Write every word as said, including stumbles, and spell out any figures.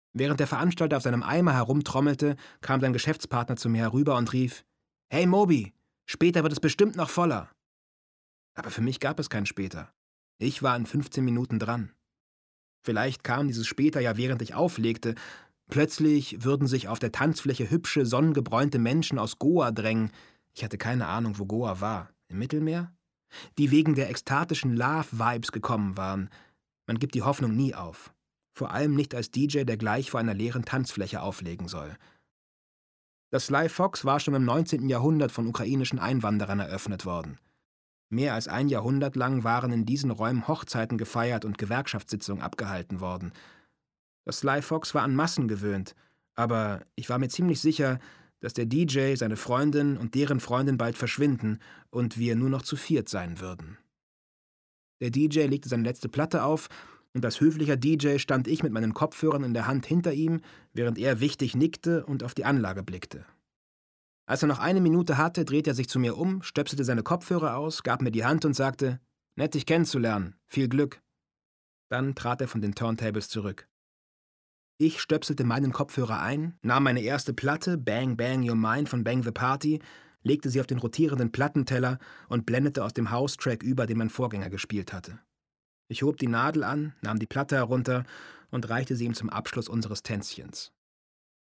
Während der Veranstalter auf seinem Eimer herumtrommelte, kam sein Geschäftspartner zu mir herüber und rief: »Hey Moby, später wird es bestimmt noch voller.« Aber für mich gab es kein später. Ich war in fünfzehn Minuten dran. Vielleicht kam dieses später ja, während ich auflegte. Plötzlich würden sich auf der Tanzfläche hübsche, sonnengebräunte Menschen aus Goa drängen. Ich hatte keine Ahnung, wo Goa war. Im Mittelmeer? Die wegen der ekstatischen Love-Vibes gekommen waren. Man gibt die Hoffnung nie auf. Vor allem nicht als D J, der gleich vor einer leeren Tanzfläche auflegen soll. Das Sly Fox war schon im neunzehnten Jahrhundert von ukrainischen Einwanderern eröffnet worden. Mehr als ein Jahrhundert lang waren in diesen Räumen Hochzeiten gefeiert und Gewerkschaftssitzungen abgehalten worden. Das Sly Fox war an Massen gewöhnt, aber ich war mir ziemlich sicher, dass der D J, seine Freundin und deren Freundin bald verschwinden und wir nur noch zu viert sein würden. Der D J legte seine letzte Platte auf und als höflicher D J stand ich mit meinen Kopfhörern in der Hand hinter ihm, während er wichtig nickte und auf die Anlage blickte. Als er noch eine Minute hatte, drehte er sich zu mir um, stöpselte seine Kopfhörer aus, gab mir die Hand und sagte: »Nett, dich kennenzulernen. Viel Glück.« Dann trat er von den Turntables zurück. Ich stöpselte meinen Kopfhörer ein, nahm meine erste Platte, Bang Bang Your Mind von Bang the Party, legte sie auf den rotierenden Plattenteller und blendete aus dem House-Track über, den mein Vorgänger gespielt hatte. Ich hob die Nadel an, nahm die Platte herunter und reichte sie ihm zum Abschluss unseres Tänzchens.